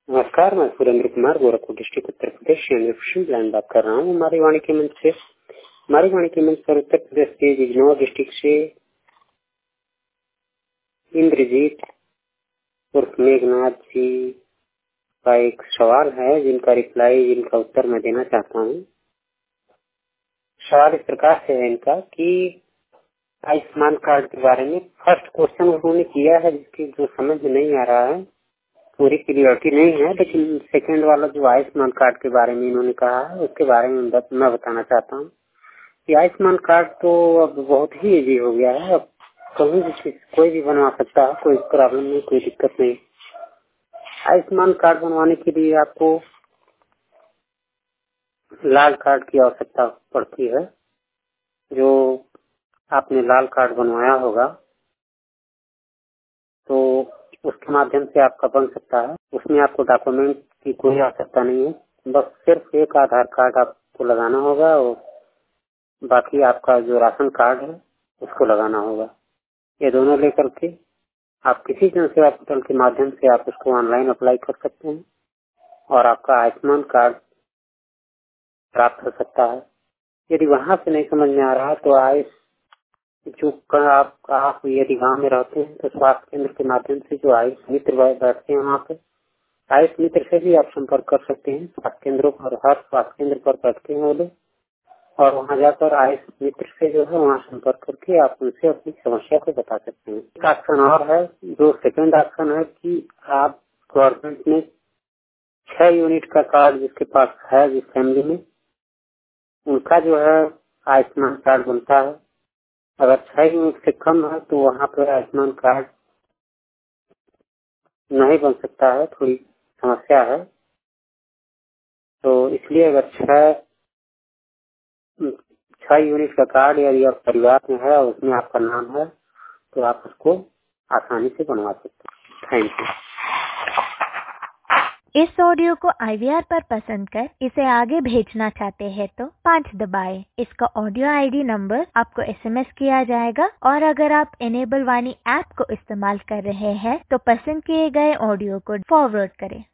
नमस्कार, मैं सुरेंद्र कुमार, गोरखपुर डिस्ट्रिक्ट, उत्तर प्रदेश से बात कर रहा हूँ। हमारे वाणिज्य मंच से पर उत्तर प्रदेश के बिजनौर डिस्ट्रिक्ट से इंद्रजीत उर्फ मेघनाथ जी का एक सवाल है, जिनका उत्तर मैं देना चाहता हूँ। सवाल इस प्रकार से है इनका कि आयुष्मान कार्ड के बारे में फर्स्ट क्वेश्चन उन्होंने किया है, जिसकी जो समझ में नहीं आ रहा है, पूरी क्लियरिटी नहीं है, लेकिन सेकंड वाला जो आयुष्मान कार्ड के बारे में इन्होंने कहा है, उसके बारे में मैं बताना चाहता हूँ कि आयुष्मान कार्ड तो अब बहुत ही इजी हो गया है। अब कहीं भी कोई भी बनवा सकता है, कोई प्रॉब्लम नहीं, कोई दिक्कत नहीं। आयुष्मान कार्ड बनवाने के लिए आपको लाल कार्ड की आवश्यकता पड़ती है। जो आपने लाल कार्ड बनवाया होगा तो उसके माध्यम से आपका बन सकता है। उसमें आपको डॉक्यूमेंट की कोई आवश्यकता नहीं है, बस सिर्फ एक आधार कार्ड आपको लगाना होगा और बाकी आपका जो राशन कार्ड है उसको लगाना होगा। ये दोनों लेकर के आप किसी जन सेवा पोर्टल के माध्यम से आप उसको ऑनलाइन अप्लाई कर सकते हैं और आपका आयुष्मान कार्ड प्राप्त हो सकता है। यदि वहाँ से नहीं समझ में आ रहा तो आप यदि गाँव में रहते हैं तो स्वास्थ्य केंद्र के माध्यम से जो आयुष मित्र बैठते हैं वहाँ पे आयुष मित्र से भी आप संपर्क कर सकते हैं। स्वास्थ्य केंद्रों पर, हर स्वास्थ्य केंद्र पर बैठते हैं वो लोग, और वहाँ जाकर आयुष मित्र से जो है वहाँ संपर्क करके आप उनसे अपनी समस्या को बता सकते हैं। एक ऑप्शन और है, जो सेकंड ऑप्शन है कि आप गवर्नमेंट ने 6 यूनिट का कार्ड जिसके पास है, जिस फैमिली में, उनका जो है आयुष्मान कार्ड बनता है। अगर 6 यूनिट से कम है तो वहाँ पर आयुष्मान कार्ड नहीं बन सकता है, थोड़ी समस्या है। तो इसलिए अगर 6 यूनिट का कार्ड यदि आप परिवार में है और उसमें आपका नाम है तो आप उसको आसानी से बनवा सकते हैं। Thank you. इस ऑडियो को IVR पर पसंद कर इसे आगे भेजना चाहते हैं तो 5 दबाएं। इसका ऑडियो ID नंबर आपको SMS किया जाएगा, और अगर आप इनेबल वाणी ऐप को इस्तेमाल कर रहे हैं तो पसंद किए गए ऑडियो को फॉरवर्ड करें।